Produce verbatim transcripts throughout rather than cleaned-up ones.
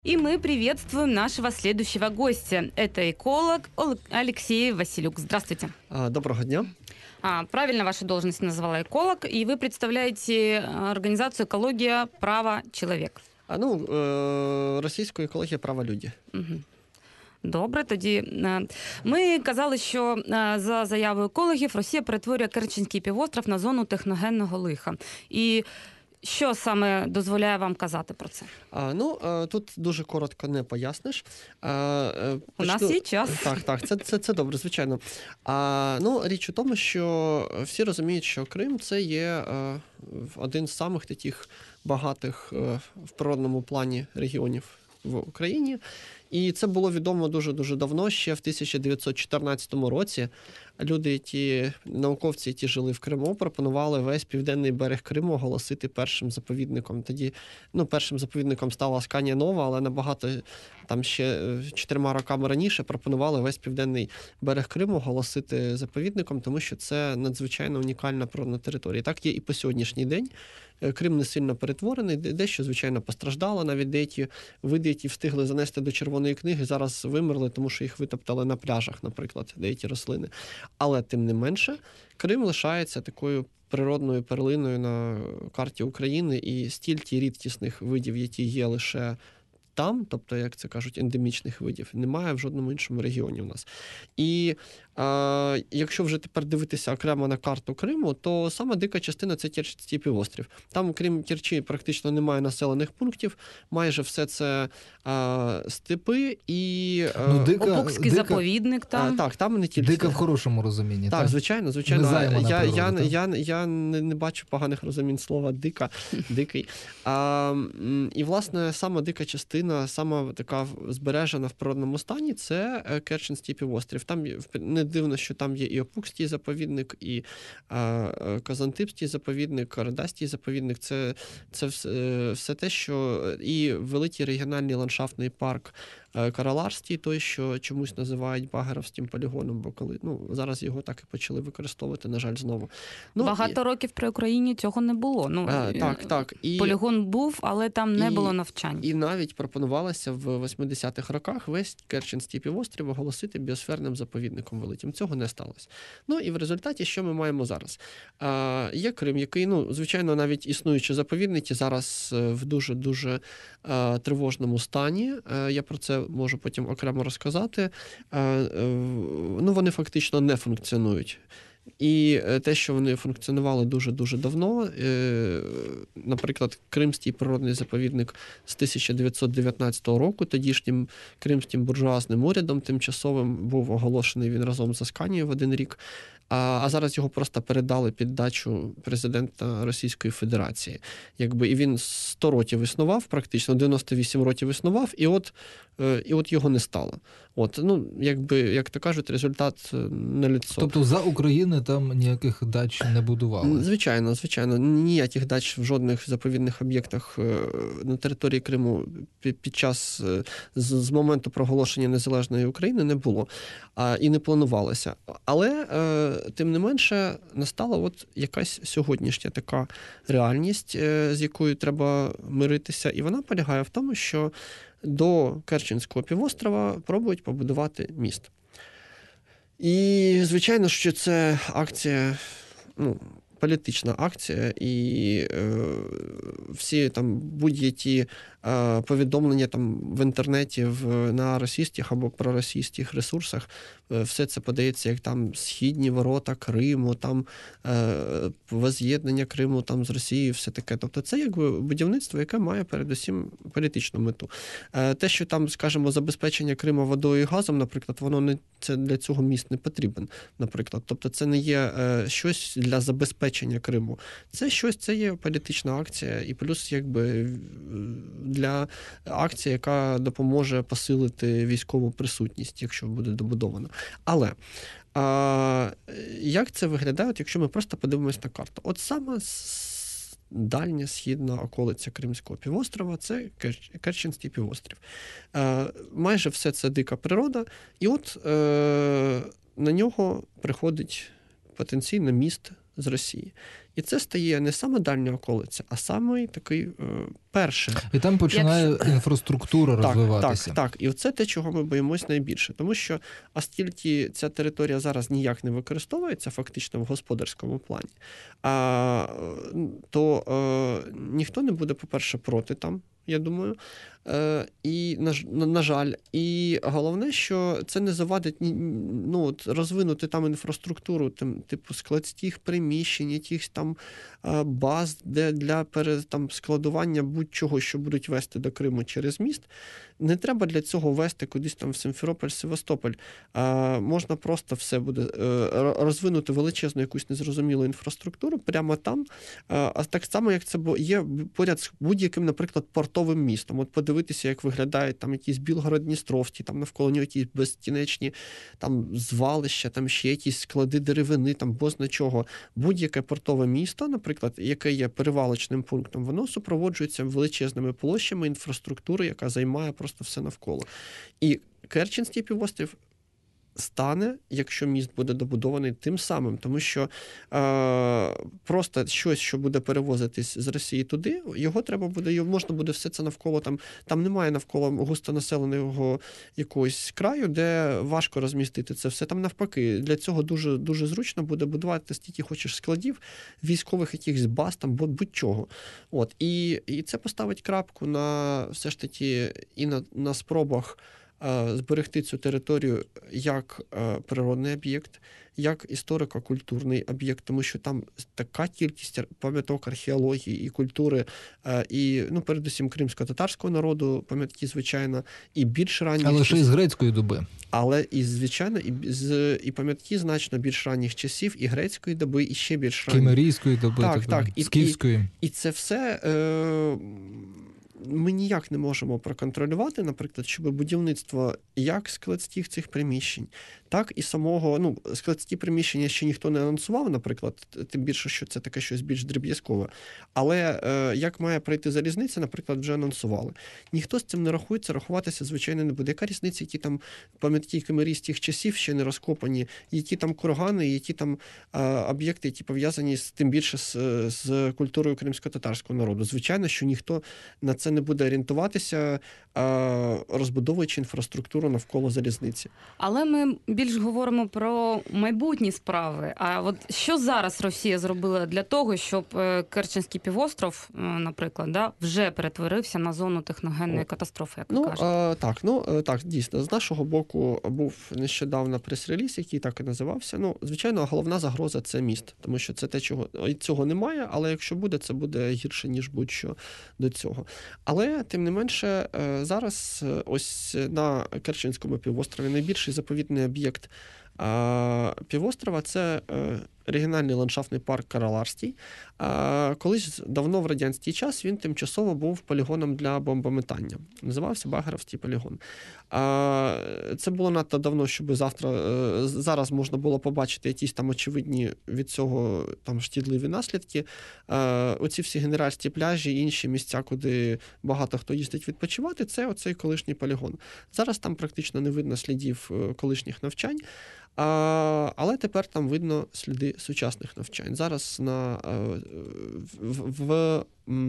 И мы приветствуем нашего следующего гостя. Это эколог Алексей Василюк. Здравствуйте. Доброго дня. А, правильно ваша должность назвала эколог, и вы представляете организацию «Экология. Право. Человек». А, ну, російською екологія права люди. Угу. Добре, тоді ми казали, що за заявою екологів Росія перетворює Керченський півострів на зону техногенного лиха. І що саме дозволяє вам казати про це? А, ну, тут дуже коротко не поясниш. А, почну... У нас є час. Так, так, це, це, це добре, звичайно. А, ну, річ у тому, що всі розуміють, що Крим – це є а, один з самих таких багатих а, в природному плані регіонів в Україні. І це було відомо дуже-дуже давно, ще в тисяча дев'ятсот чотирнадцятому році. Люди, ті науковці, які жили в Криму, пропонували весь південний берег Криму оголосити першим заповідником. Тоді, ну, першим заповідником стала Асканія Нова, але набагато, там ще чотирма роками раніше пропонували весь південний берег Криму оголосити заповідником, тому що це надзвичайно унікальна природна територія. Так є і по сьогоднішній день. Крим не сильно перетворений, дещо, звичайно, постраждало, навіть деякі види, які встигли занести до Червоної книги, зараз вимерли, тому що їх витоптали на пляжах, наприклад, деякі рослини. Але, тим не менше, Крим лишається такою природною перлиною на карті України, і стільки рідкісних видів, які є лише там, тобто, як це кажуть, ендемічних видів, немає в жодному іншому регіоні у нас. І а, якщо вже тепер дивитися окремо на карту Криму, то сама дика частина – це Керченський півострів. Там, крім Керчі, практично немає населених пунктів, майже все це а, степи і... Ну, дика, Опукський дика, заповідник там. А, так, там не тільки... Дика в хорошому розумінні. Так, так? звичайно, звичайно. Я, я, я, я, я не, не бачу поганих розумінь слова «дика», «дикий». А, і, власне, сама дика частина, сама така збережена в природному стані – це Керченський півострів. Там не дивно, що там є і Опукський заповідник, і а, Казантипський заповідник, Радастський заповідник. Це, це все, все те, що і великий регіональний ландшафтний парк Караларський, той, що чомусь називають Багеровським полігоном, бо коли, ну, зараз його так і почали використовувати, на жаль, знову. Ну, Багато і... років при Україні цього не було. Ну, а, так, так. І... Полігон був, але там не і... було навчань. І навіть пропонувалося в восьмидесятих роках весь Керченський півострів оголосити біосферним заповідником великим. Цього не сталося. Ну і в результаті, що ми маємо зараз? А, є Крим, який, ну, звичайно, навіть існуючі заповідники зараз в дуже-дуже а, тривожному стані. А, я про це можу потім окремо розказати. Ну, вони фактично не функціонують. І те, що вони функціонували дуже-дуже давно, наприклад, Кримський природний заповідник з тисяча дев'ятсот дев'ятнадцятого року, тодішнім кримським буржуазним урядом тимчасовим був оголошений він разом з Асканією в один рік, а зараз його просто передали під дачу президента Російської Федерації. Якби, і він сто років існував, практично дев'яносто вісім років існував, і от, і от його не стало. От, ну, якби, як то кажуть, результат наліцо. Тобто за України там ніяких дач не будували? Звичайно, звичайно. Ніяких дач в жодних заповідних об'єктах на території Криму під час, з, з моменту проголошення незалежної України не було. А, і не планувалося. Але, тим не менше, настала от якась сьогоднішня така реальність, з якою треба миритися. І вона полягає в тому, що до Керченського півострова пробують побудувати міст. І, звичайно, що це акція, ну, політична акція, і е, всі там будь-які е, повідомлення там в інтернеті в, на російських або проросійських ресурсах, е, все це подається як там східні ворота Криму, там е, воз'єднання Криму там з Росією, все таке. Тобто це якби будівництво, яке має передусім політичну мету. Е, те, що там, скажімо, забезпечення Криму водою і газом, наприклад, воно не, це для цього міст не потрібен, наприклад. Тобто це не є е, щось для забезпечення Криму. Це щось, це є політична акція, і плюс якби для акції, яка допоможе посилити військову присутність, якщо буде добудовано. Але а, як це виглядає, от якщо ми просто подивимось на карту? От саме дальня східна околиця Кримського півострова – це Керченський півострів. А, майже все це дика природа, і от е, на нього приходить потенційно міст з Росії. І це стає не саме дальня околиця, а саме такий е, перший. І там починає Якщо- інфраструктура Так, розвиватися. так, так. І це те, чого ми боїмось найбільше. Тому що, оскільки ця територія зараз ніяк не використовується фактично в господарському плані, а, то е, ніхто не буде, по-перше, проти там, я думаю. Е, і, на, на, на жаль, і головне, що це не завадить ні- ну, от, розвинути там інфраструктуру, там, типу складських приміщень, якихось там е, баз, де для пере, там, складування будь-чого, що будуть вести до Криму через міст. Не треба для цього вести кудись там в Симферополь, Севастополь. Е, можна просто все буде е, розвинути величезну якусь незрозумілу інфраструктуру прямо там. Е, а так само, як це бо- є поряд з будь-яким, наприклад, портовим містом. От подивитися, як виглядають там якісь Білгород-Дністровський, там навколо нього якісь безкінечні там звалища, там ще якісь склади деревини, там бозна чого. Будь-яке портове місто, наприклад, яке є перевалочним пунктом, воно супроводжується величезними площами інфраструктури, яка займає просто все навколо. І Керченський півострів стане, якщо міст буде добудований, тим самим, тому що е, просто щось, що буде перевозитись з Росії туди, його треба буде, його можна буде все це навколо, там, там немає навколо густонаселеного якогось краю, де важко розмістити це все. Там навпаки, для цього дуже, дуже зручно буде будувати стільки хочеш складів, військових якихось баз, там, будь-чого. От. І, і це поставить крапку на все ж таки і на, на спробах зберегти цю територію як природний об'єкт, як історико-культурний об'єкт, тому що там така кількість пам'яток археології і культури, і, ну, передусім, кримсько-татарського народу, пам'ятки, звичайно, і більш ранніх... Але ще й з грецької доби. Але, і, звичайно, і, з, і пам'ятки значно більш ранніх часів, і грецької доби, і ще більш ранніх. Кімерійської доби, так, так, так, так. і, Скіфської. І, і це все... Е, ми ніяк не можемо проконтролювати, наприклад, щоб будівництво як складських цих приміщень, так і самого, ну, складські приміщення ще ніхто не анонсував, наприклад, тим більше, що це таке щось більш дріб'язкове. Але е, як має пройти залізниця, наприклад, вже анонсували. Ніхто з цим не рахується, рахуватися, звичайно, не буде. Яка різниця, які там пам'ятки кимерійських часів ще не розкопані, які там кургани, які там е, об'єкти, які пов'язані з, тим більше з, з культурою кримсько-татарського народу. Звичайно, що ніхто на це не буде орієнтуватися, розбудовуючи інфраструктуру навколо залізниці. Але ми більш говоримо про майбутні справи. А от що зараз Росія зробила для того, щоб Керченський півостров, наприклад, да, вже перетворився на зону техногенної катастрофи, як ви ну, кажете? А, так, ну так, дійсно. З нашого боку був нещодавно прес-реліз, який так і називався. Ну, звичайно, головна загроза – це міст, тому що це те, чого цього немає, але якщо буде, це буде гірше, ніж будь-що до цього. Але, тим не менше, зараз ось на Керченському півострові найбільший заповідний об'єкт півострова – це регіональний ландшафтний парк Караларський. Колись давно в радянський час він тимчасово був полігоном для бомбометання. Називався Багаровський полігон. Це було надто давно, щоб завтра, зараз можна було побачити якісь там очевидні від цього там шкідливі наслідки. Оці всі генеральські пляжі і інші місця, куди багато хто їздить відпочивати, це оцей колишній полігон. Зараз там практично не видно слідів колишніх навчань. А, але тепер там видно сліди сучасних навчань. Зараз на, в, в,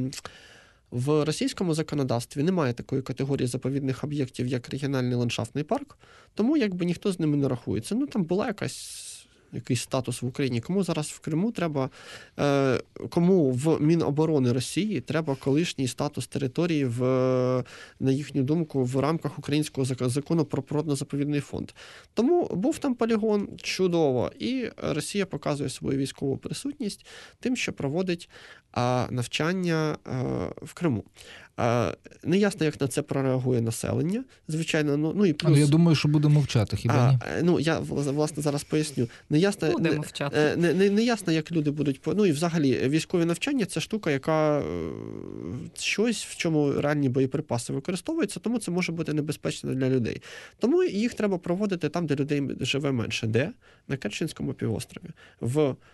в російському законодавстві немає такої категорії заповідних об'єктів, як регіональний ландшафтний парк, тому якби ніхто з ними не рахується. Ну, там була якась якийсь статус в Україні. Кому зараз в Криму треба, е, кому в Міноборони Росії треба колишній статус території, в, на їхню думку, в рамках українського закону про природно-заповідний фонд. Тому був там полігон, чудово, і Росія показує свою військову присутність тим, що проводить а, навчання а, в Криму. А, неясно, як на це прореагує населення, звичайно. Ну, ну і плюс... Але я думаю, що буде мовчати, хіба ні? А, ну, я, власне, зараз поясню. Неясно, Буде не, мовчати. не, не, не ясно, як люди будуть... Ну, і взагалі, військові навчання – це штука, яка щось, в чому реальні боєприпаси використовуються, тому це може бути небезпечно для людей. Тому їх треба проводити там, де людей живе менше. Де? На Керченському півострові. В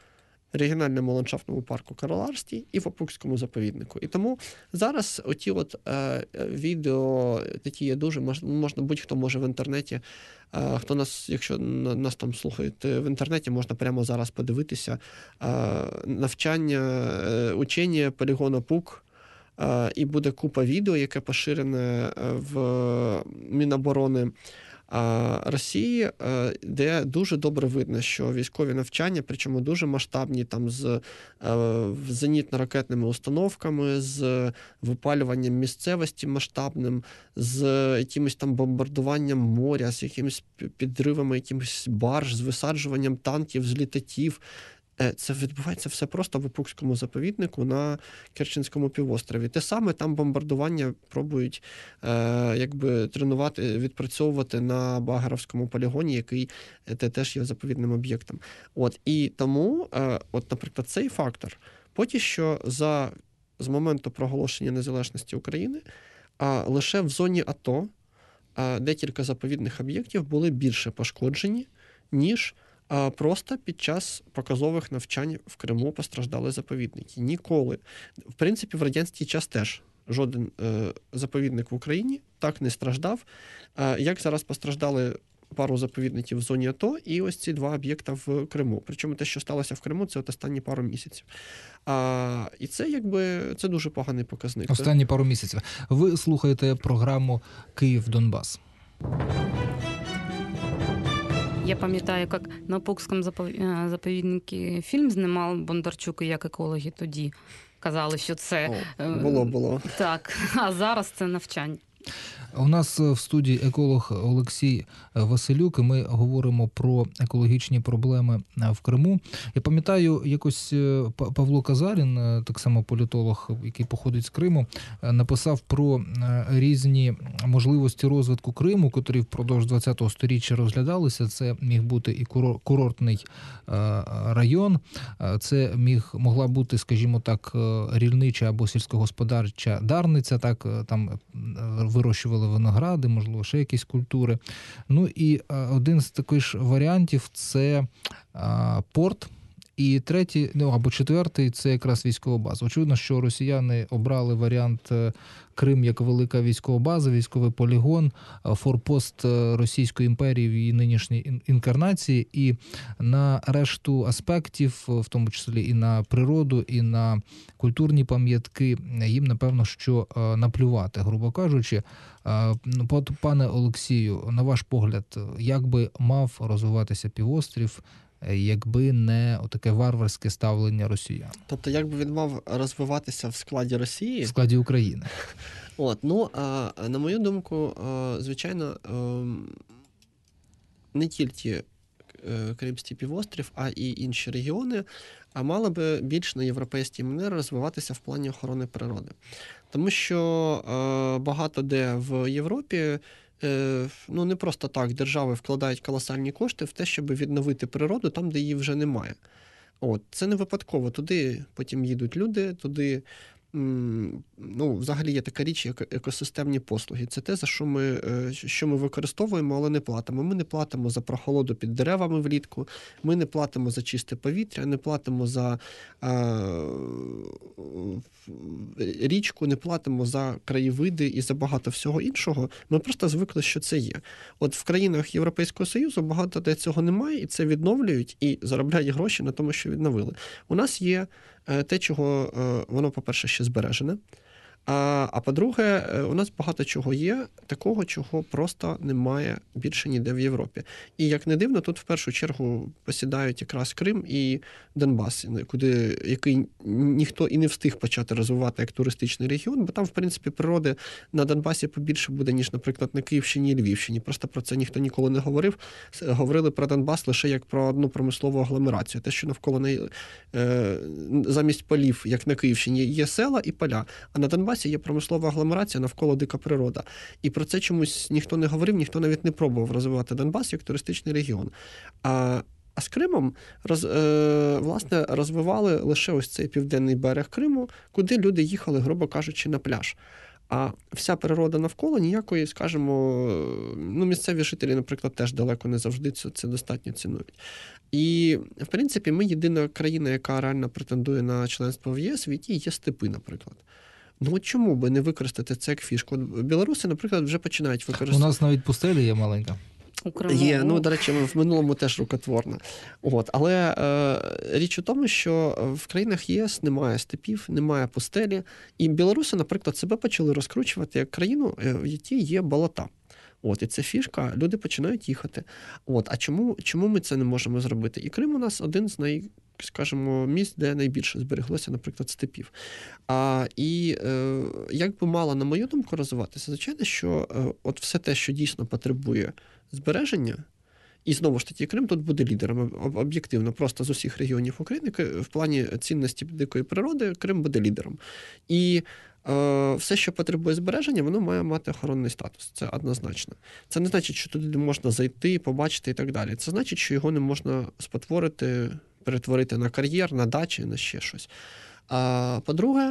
регіональному ландшафтному парку Караларський і в Опукському заповіднику. І тому зараз оті от е, відео такі є дуже, можна, будь-хто може в інтернеті, е, хто нас, якщо нас там слухають в інтернеті, можна прямо зараз подивитися е, навчання, е, учення полігону Пук, е, і буде купа відео, яке поширене в Міноборони Росії, де дуже добре видно, що військові навчання, причому дуже масштабні, там з зенітно-ракетними установками, з випалюванням місцевості масштабним, з якимось там бомбардуванням моря, з якимись підривами якимось барж, з висаджуванням танків, з літаків. Це відбувається все просто в Опукському заповіднику на Керченському півострові. Те саме там бомбардування пробують е, якби тренувати, відпрацьовувати на Багаровському полігоні, який те, теж є заповідним об'єктом. От, і тому, е, от, наприклад, цей фактор, поки що за, з моменту проголошення незалежності України, а лише в зоні АТО а, декілька заповідних об'єктів були більше пошкоджені, ніж а просто під час показових навчань в Криму постраждали заповідники. Ніколи. В принципі, в радянський час теж жоден е, заповідник в Україні так не страждав, е, як зараз постраждали пару заповідників в зоні АТО і ось ці два об'єкта в Криму. Причому те, що сталося в Криму, це от останні пару місяців. А, і це якби це дуже поганий показник. Останні пару місяців. Ви слухаєте програму «Київ-Донбас». Я пам'ятаю, як на Опукському заповіднику фільм знімав Бондарчук і як екологи тоді казали, що це... О, було, було. Так, а зараз це навчання. У нас в студії еколог Олексій Василюк, і ми говоримо про екологічні проблеми в Криму. Я пам'ятаю, якось Павло Казарін, так само політолог, який походить з Криму, написав про різні можливості розвитку Криму, котрі впродовж ХХ століття розглядалися. Це міг бути і курортний район, це міг могла бути, скажімо так, рільнича або сільськогосподарча Дарниця, так, там вирощували виногради, можливо, ще якісь культури. Ну і один з таких ж варіантів – це порт. І третій, ну або четвертий – це якраз військова база. Очевидно, що росіяни обрали варіант Крим як велика військова база, військовий полігон, форпост Російської імперії в її нинішній інкарнації. І на решту аспектів, в тому числі і на природу, і на культурні пам'ятки, їм, напевно, що наплювати, грубо кажучи. Пане Олексію, на ваш погляд, як би мав розвиватися півострів, якби не отаке варварське ставлення росіян? Тобто, як би він мав розвиватися в складі Росії? В складі України. От, ну, на мою думку, звичайно, не тільки Кримський півострів, а і інші регіони, а мали би більш на європейській манері розвиватися в плані охорони природи. Тому що багато де в Європі ну, не просто так держави вкладають колосальні кошти в те, щоб відновити природу там, де її вже немає. От, це не випадково. Туди потім їдуть люди, туди, ну, взагалі є така річ, як екосистемні послуги. Це те, за що ми, що ми використовуємо, але не платимо. Ми не платимо за прохолоду під деревами влітку, ми не платимо за чисте повітря, не платимо за а, річку, не платимо за краєвиди і за багато всього іншого. Ми просто звикли, що це є. От в країнах Європейського Союзу багато де цього немає, і це відновлюють, і заробляють гроші на тому, що відновили. У нас є те, чого воно, по-перше, ще збережене. А, а по-друге, у нас багато чого є, такого, чого просто немає більше ніде в Європі. І, як не дивно, тут в першу чергу посідають якраз Крим і Донбас, куди, який ніхто і не встиг почати розвивати як туристичний регіон, бо там, в принципі, природи на Донбасі побільше буде, ніж, наприклад, на Київщині і Львівщині. Просто про це ніхто ніколи не говорив. Говорили про Донбас лише як про одну промислову агломерацію. Те, що навколо неї е, замість полів, як на Київщині, є села і поля, а на Донбасі є промислова агломерація, навколо дика природа. І про це чомусь ніхто не говорив, ніхто навіть не пробував розвивати Донбас як туристичний регіон. А, а з Кримом роз, е, власне, розвивали лише ось цей південний берег Криму, куди люди їхали, грубо кажучи, на пляж. А вся природа навколо ніякої, скажімо, ну, місцеві жителі, наприклад, теж далеко не завжди це, це достатньо цінують. І, в принципі, ми єдина країна, яка реально претендує на членство в ЄС, в якій є степи, наприклад. Ну от чому би не використати це як фішку? От білоруси, наприклад, вже починають використовувати. У нас навіть пустелі є маленька. У Криму. Є, ну, до речі, в минулому теж рукотворна. От, але е, річ у тому, що в країнах ЄС немає степів, немає пустелі, і білоруси, наприклад, себе почали розкручувати як країну, в якій є болота. От, і це фішка, люди починають їхати. От, а чому, чому ми це не можемо зробити? І Крим у нас один з най, скажімо, місць, де найбільше збереглося, наприклад, степів. А, і е, як би мало, на мою думку, розвиватися, звичайно, що е, от все те, що дійсно потребує збереження, і знову ж таки, Крим тут буде лідером, об'єктивно, просто з усіх регіонів України, в плані цінності дикої природи, Крим буде лідером. І е, все, що потребує збереження, воно має мати охоронний статус, це однозначно. Це не значить, що туди можна зайти, побачити і так далі. Це значить, що його не можна спотворити, перетворити на кар'єр, на дачі, на ще щось. А по-друге,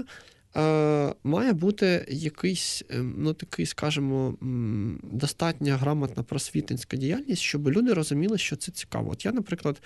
має бути якийсь, ну, такий, скажімо, достатньо грамотна просвітницька діяльність, щоб люди розуміли, що це цікаво. От я, наприклад,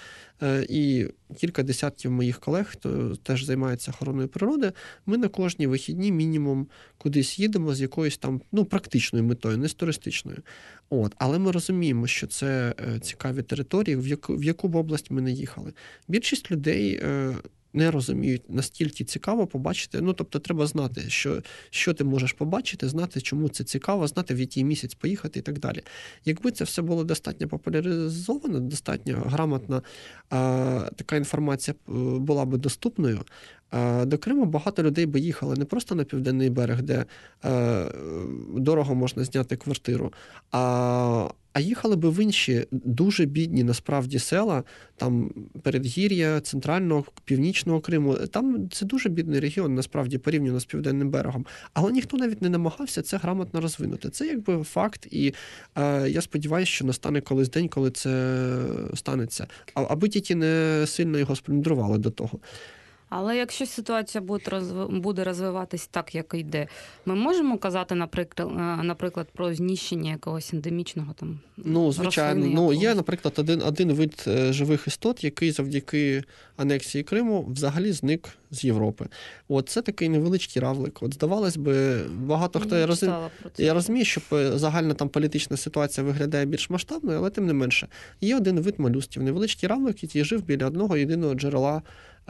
і кілька десятків моїх колег, хто теж займається охороною природи, ми на кожні вихідні мінімум кудись їдемо з якоюсь там, ну, практичною метою, не з туристичною. От. Але ми розуміємо, що це цікаві території, в яку, в яку б область ми не їхали. Більшість людей не розуміють, настільки цікаво побачити. Ну, тобто, треба знати, що, що ти можеш побачити, знати, чому це цікаво, знати, в який місяць поїхати і так далі. Якби це все було достатньо популяризовано, достатньо грамотно, а, така інформація була би доступною, а, до Криму багато людей би їхали не просто на Південний берег, де а, дорого можна зняти квартиру, а А їхали би в інші дуже бідні, насправді, села, там передгір'я, центрального, північного Криму. Там це дуже бідний регіон, насправді, порівняно з Південним берегом. Але ніхто навіть не намагався це грамотно розвинути. Це якби факт, і е, я сподіваюся, що настане колись день, коли це станеться. А, аби тільки не сильно його сплюндрували до того. Але якщо ситуація буде розв... буде розвиватись так, як йде, ми можемо казати, наприклад, наприклад, про знищення якогось ендемічного там Ну, звичайно. Ну, є, наприклад, один, один вид живих істот, який завдяки анексії Криму взагалі зник з Європи. От це такий невеличкий равлик. От здавалось би, багато хто я розуміє, я розумію, що загальна там політична ситуація виглядає більш масштабною, але тим не менше. Є один вид молюсків, невеличкий равлик, який жив біля одного єдиного джерела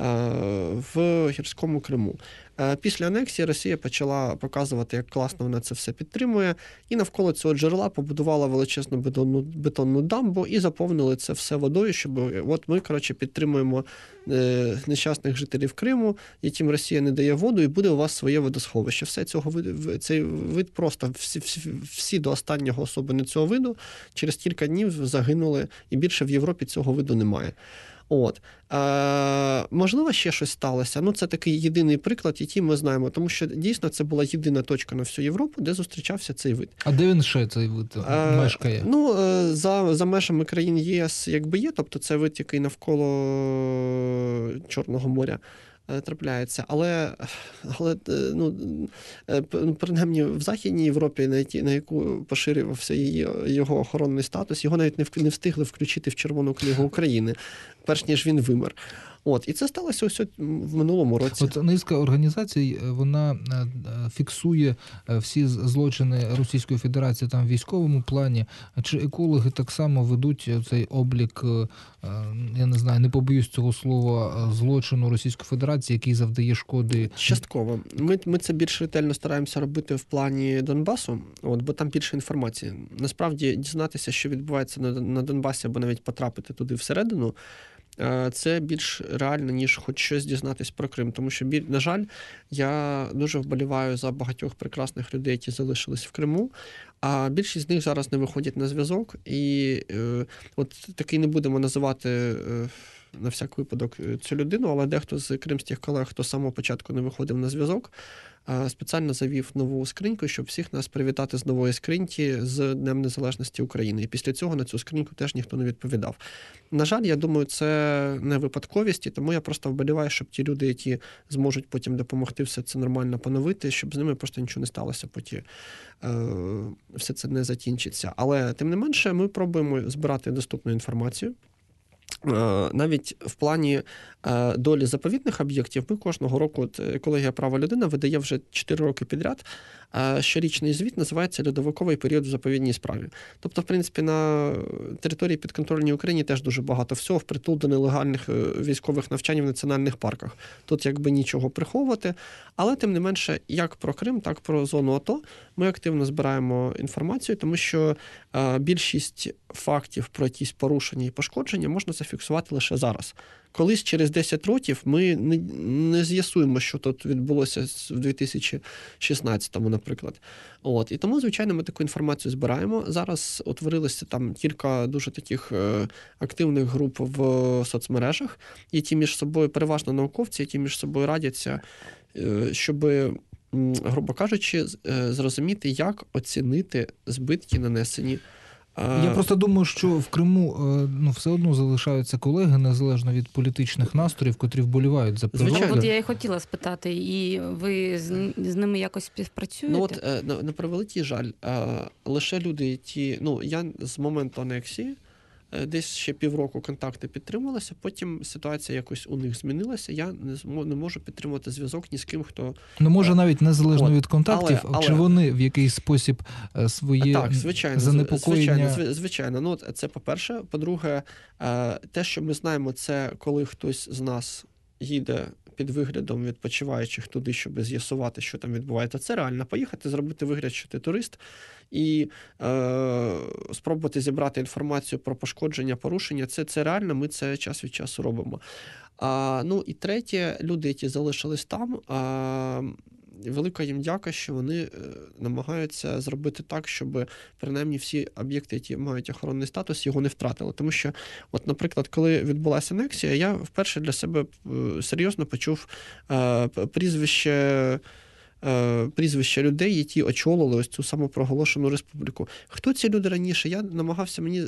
в гірському Криму. Після анексії Росія почала показувати, як класно вона це все підтримує, і навколо цього джерела побудувала величезну бетонну, бетонну дамбу і заповнили це все водою, щоб от ми, коротше, підтримуємо нещасних жителів Криму, яким Росія не дає воду, і буде у вас своє водосховище. Все цього виду, цей вид просто всі, всі, всі до останнього особини цього виду через кілька днів загинули, і більше в Європі цього виду немає. От. Е, можливо, ще щось сталося. Ну, це такий єдиний приклад, який ми знаємо, тому що дійсно це була єдина точка на всю Європу, де зустрічався цей вид. А де він ще цей вид е, мешкає? Ну, е, за, за межами країн єс якби є, тобто це вид, який навколо Чорного моря трапляється, але, але ну, принаймні в Західній Європі, на, які, на яку поширювався її, його охоронний статус, його навіть не, в, не встигли включити в Червону книгу України, перш ніж він вимер. От, і це сталося ось в минулому році. От низка організацій, вона фіксує всі злочини Російської Федерації там в військовому плані. Чи екологи так само ведуть цей облік, я не знаю, не побоюсь цього слова, злочину Російської Федерації, який завдає шкоди? Частково. Ми, ми це більш ретельно стараємося робити в плані Донбасу, от, бо там більше інформації. Насправді, дізнатися, що відбувається на, на Донбасі, або навіть потрапити туди всередину, це більш реально, ніж хоч щось дізнатись про Крим. Тому що, на жаль, я дуже вболіваю за багатьох прекрасних людей, які залишились в Криму, а більшість з них зараз не виходять на зв'язок. І е, от такий не будемо називати е, на всяк випадок цю людину, але дехто з кримських колег, хто з самого початку не виходив на зв'язок, спеціально завів нову скриньку, щоб всіх нас привітати з нової скриньки з Днем Незалежності України. І після цього на цю скриньку теж ніхто не відповідав. На жаль, я думаю, це не випадковість, і тому я просто вболіваю, щоб ті люди, які зможуть потім допомогти все це нормально поновити, щоб з ними просто нічого не сталося, потім все це не закінчиться. Але, тим не менше, ми пробуємо збирати доступну інформацію. Навіть в плані долі заповідних об'єктів ми кожного року, от екологія права людини видає вже чотири роки підряд, щорічний звіт називається «Льодовиковий період в заповідній справі». Тобто, в принципі, на території підконтрольній Україні теж дуже багато всього впритул до нелегальних військових навчань в національних парках. Тут якби нічого приховувати, але тим не менше, як про Крим, так і про зону АТО ми активно збираємо інформацію, тому що більшість фактів про якісь порушення і пошкодження можна зафіксувати лише зараз. Колись через десять років ми не, не з'ясуємо, що тут відбулося в дві тисячі шістнадцятому, наприклад. От. І тому, звичайно, ми таку інформацію збираємо. Зараз утворилося там кілька дуже таких е, активних груп в соцмережах, які між собою, переважно науковці, які між собою радяться, е, щоб, грубо кажучи, е, зрозуміти, як оцінити збитки, нанесені. Я просто думаю, що в Криму ну, все одно залишаються колеги, незалежно від політичних настроїв, котрі вболівають за природу. Звичайно. От я і хотіла спитати, і ви з, з ними якось співпрацюєте? Ну от, на, на превеликий жаль, лише люди, які, ну, я з моменту анексії, десь ще півроку контакти підтримувалися, потім ситуація якось у них змінилася, я не, не можу підтримувати зв'язок ні з ким, хто... Ну, може, навіть незалежно от, від контактів, але, але... чи вони в якийсь спосіб своє так, звичайно, занепокоєння... Звичайно, звичайно. Ну, це по-перше. По-друге, те, що ми знаємо, це коли хтось з нас їде під виглядом відпочиваючих туди, щоб з'ясувати, що там відбувається. Це реально. Поїхати, зробити вигляд, що ти турист, і е, спробувати зібрати інформацію про пошкодження, порушення. Це, це реально, ми це час від часу робимо. А, ну і третє, люди, які залишились там, а, велика їм дяка, що вони намагаються зробити так, щоб принаймні всі об'єкти, які мають охоронний статус, його не втратили. Тому що, от, наприклад, коли відбулася анексія, я вперше для себе серйозно почув е, прізвище прізвища людей, які очолили ось цю самопроголошену республіку. Хто ці люди раніше? Я намагався, мені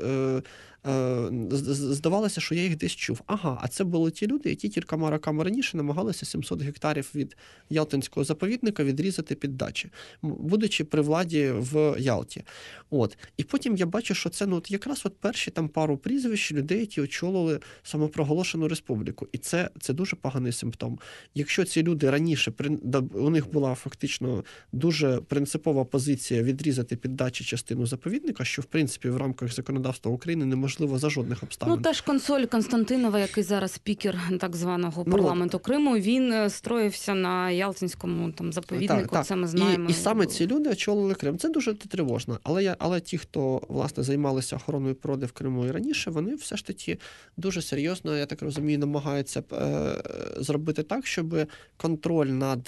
здавалося, що я їх десь чув. Ага, а це були ті люди, які кількома роками раніше намагалися сімсот гектарів від Ялтинського заповідника відрізати під дачі, будучи при владі в Ялті. От. І потім я бачу, що це ну, от якраз от перші там пару прізвищ людей, які очолили самопроголошену республіку. І це, це дуже поганий симптом. Якщо ці люди раніше, у них була фактично дуже принципова позиція відрізати під дачі частину заповідника, що в принципі в рамках законодавства України неможливо за жодних обставин. Ну теж консоль Константинова, який зараз спікер так званого парламенту ну, Криму, він строївся на Ялтинському там заповіднику, так, це так. ми знаємо. І, і саме ці люди очолили Крим. Це дуже тривожно. Але, я, але ті, хто власне займалися охороною природи в Криму і раніше, вони все ж таки дуже серйозно, я так розумію, намагаються е, зробити так, щоб контроль над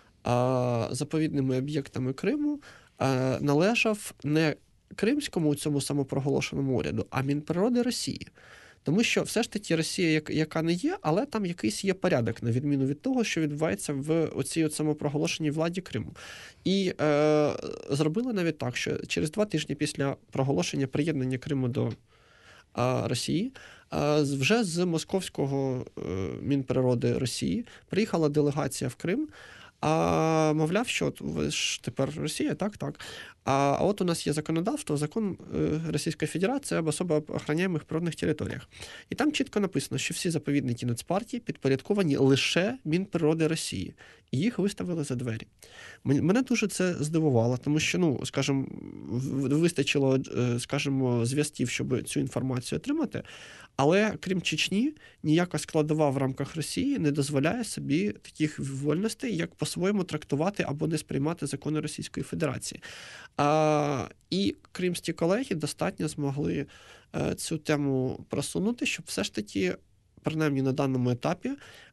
заповідними об'єктами Криму належав не кримському цьому самопроголошеному уряду, а Мінприроди Росії. Тому що все ж таки Росія, яка не є, але там якийсь є порядок, на відміну від того, що відбувається в оцій от самопроголошеній владі Криму. І е, зробили навіть так, що через два тижні після проголошення приєднання Криму до е, Росії е, вже з московського е, Мінприроди Росії приїхала делегація в Крим. А мовляв, що от ви ж тепер Росія, так, так. А от у нас є законодавство, закон Російської Федерації об особо охороняємих природних територіях. І там чітко написано, що всі заповідники Нацпартії підпорядковані лише Мінприроди Росії. І їх виставили за двері. Мене дуже це здивувало, тому що, ну, скажімо, вистачило, скажімо, зв'язків, щоб цю інформацію отримати, але крім Чечні, ніяка складова в рамках Росії не дозволяє собі таких вольностей, як по-своєму трактувати або не сприймати закони Російської Федерації. А, і кримські колеги достатньо змогли а, цю тему просунути, щоб все ж таки, принаймні на даному етапі,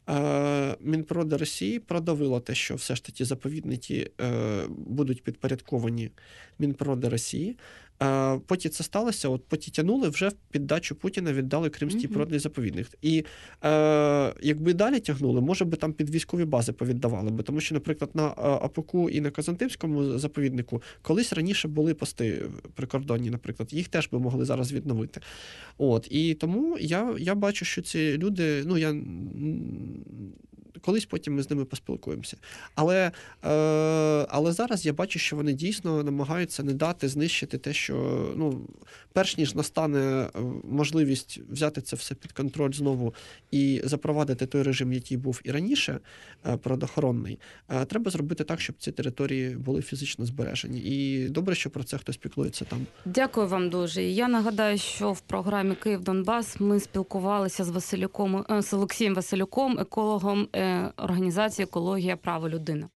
а, Мінприрода Росії продавила те, що все ж таки заповідники а, будуть підпорядковані Мінприроди Росії. Е, Поті це сталося, от поті тянули, вже під дачу Путіна віддали Кримський Мгм. природний заповідник. І е, якби далі тягнули, може би там під військові бази повіддавали би, тому що, наприклад, на е, Апоку і на Казантипському заповіднику колись раніше були пости прикордонні, наприклад, їх теж би могли зараз відновити. От, і тому я, я бачу, що ці люди, ну, я м, колись потім ми з ними поспілкуємося. Але, е, але зараз я бачу, що вони дійсно намагаються не дати знищити те, що, ну, перш ніж настане е, можливість взяти це все під контроль знову і запровадити той режим, який був і раніше, е, природоохоронний, е, треба зробити так, щоб ці території були фізично збережені. І добре, що про це хтось піклується там. Дякую вам дуже. І я нагадаю, що в програмі «Київ-Донбас» ми спілкувалися з Василюком, е, з Олексієм Василюком, екологом е, організації «Екологія. Право людини».